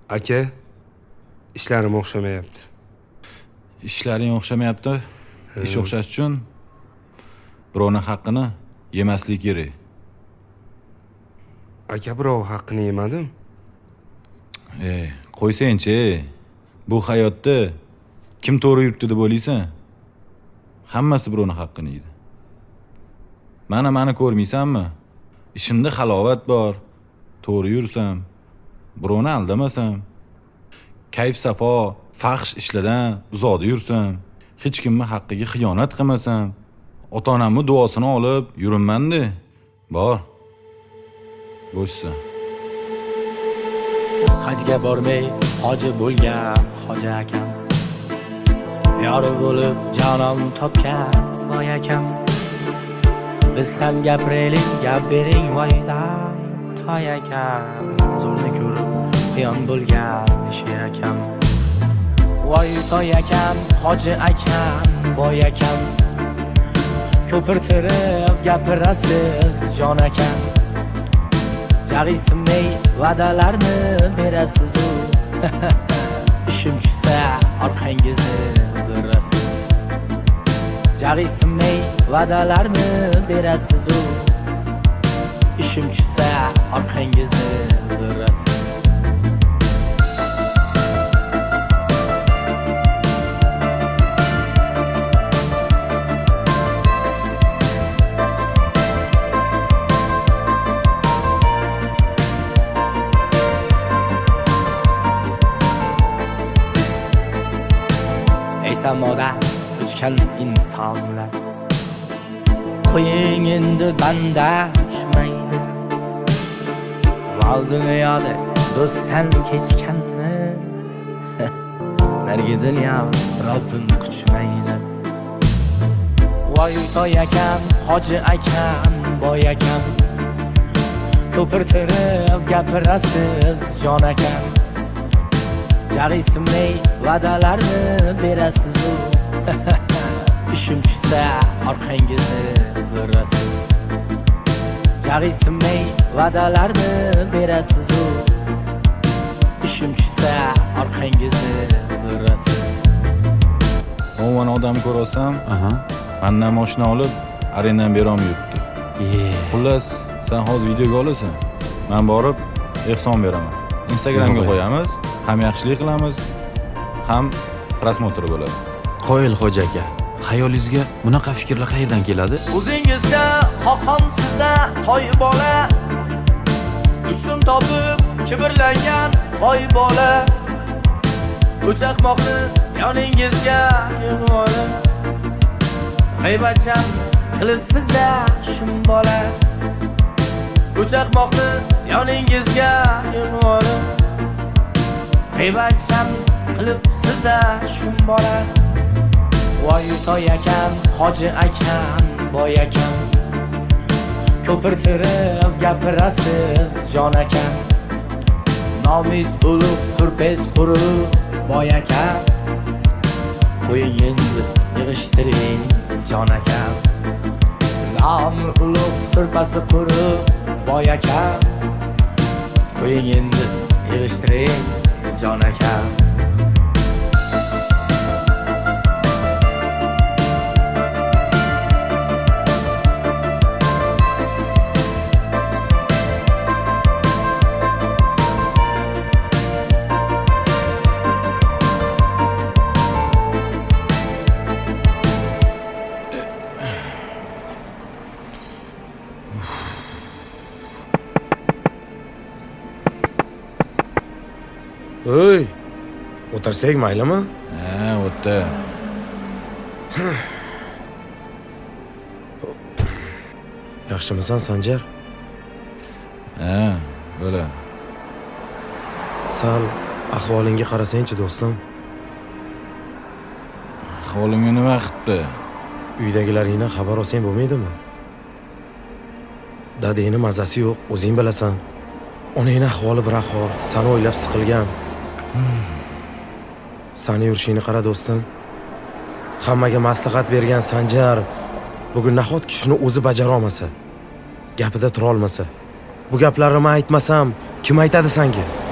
Aka, ishlarim o'xshamayapti. Ishlaring o'xshamayapti. Ish o'xshash uchun birovning haqqini yemaslik kerak. Aka, birov haqqini yemadim. Qo'ysang-chi. Bu hayotda kim to'g'ri yuribdi deb o'ylaysan? Hammasi birovning haqqini yeydi. Mani ko'rmaysanmi? Ishimda halovat bor. To'g'ri yursam, birovni aldamasam, kayf safo, faxsh ishlardan uzoqda yursam, hech kimni haqqiga xiyonat qilmasam, ota-onamning duosini olib yurinmanda. Bor. Bo'shsa. Hajga bormay hoji bo'lgan hoji akam, yori bo'lib jonim topgan voy akam. Biz ham gapiraylik, gap bering voydan toy akam. Zo'rni ko'rib qiyon bo'lgan sher akam. Voy toy akam, hoji akam, boy akam. Ko'pirtirib gapirasiz jon akam. Jag'iysimay va'dalarni berasiz u. Ishim tushsa orqangizni berasiz. Jag'iysimay va'dalarni berasiz u. Ishim tushsa orqangizni berasiz. Samoda uchgan insonlar, qo'ying endi banda uchmaydi. Val dunyoda do'stdan kechganni nargi dunyo Robbim quchmaydi. Voy toy akam, hoji akam, boy akam. Ko'pirtirib gapirasiz jon akam. Jag'iysimay va'dalarni berasiz u. Ishim tushsa orqangizni berasiz. Jag'iysimay va'dalarni berasiz u. Ishim tushsa orqangizni berasiz. O'g'on odam ko'rsam, mendan mashina olib arendan beram yuribdi. Xullas, sen hozir videoga olasan. Men borib ehson beraman. Instagramga qo'yamiz. Ham yaxshilik qilamiz, ham prosmotr bo'ladi. Qo'yil xo'ja aka, xayolingizga bunaqa fikrlar qayerdan keladi? O'zingizga xoqonsizda toy bola, usun topib kibrlangan voy bola. O'chaqmoqni yoningizga yig'ib, g'iybatchan qilibsizda shum bola. O'chaqmoqni yoningizga yig'ib, g'iybatchan qilibsizda shum bola. Voy toy akam, hoji akam, boy akam. Ko'pirtirib gapirasiz jon akam. Nomus ulug' surpes qurib boy akam. Qo'ying endi yig'ishtiring jon akam. Nomus ulug' surpasi qurib boy akam. Qo'ying endi yig'ishtiring jon akam. Oy, o'tirsak maylimi? O'tdi. Yaxshimisan, Sanjar? Bo'la. Sal ahvolingga qarasang-chi, do'stim. Ahvolimga nima qilibdi? Uydagilaringdan xabar olsang bo'lmaydimi? Dadangning mazasi yo'q, o'zing bilasan. Onangning ahvoli bir ahvol, seni o'ylab siqilgan. Sani yurishingni qara, do'stim. Hammaga maslahat bergan Sanjar bugun nahotki shuni o'zi bajara olmasa, gapida tura olmasa, bu gaplarni men aytmasam, kim aytadi senga?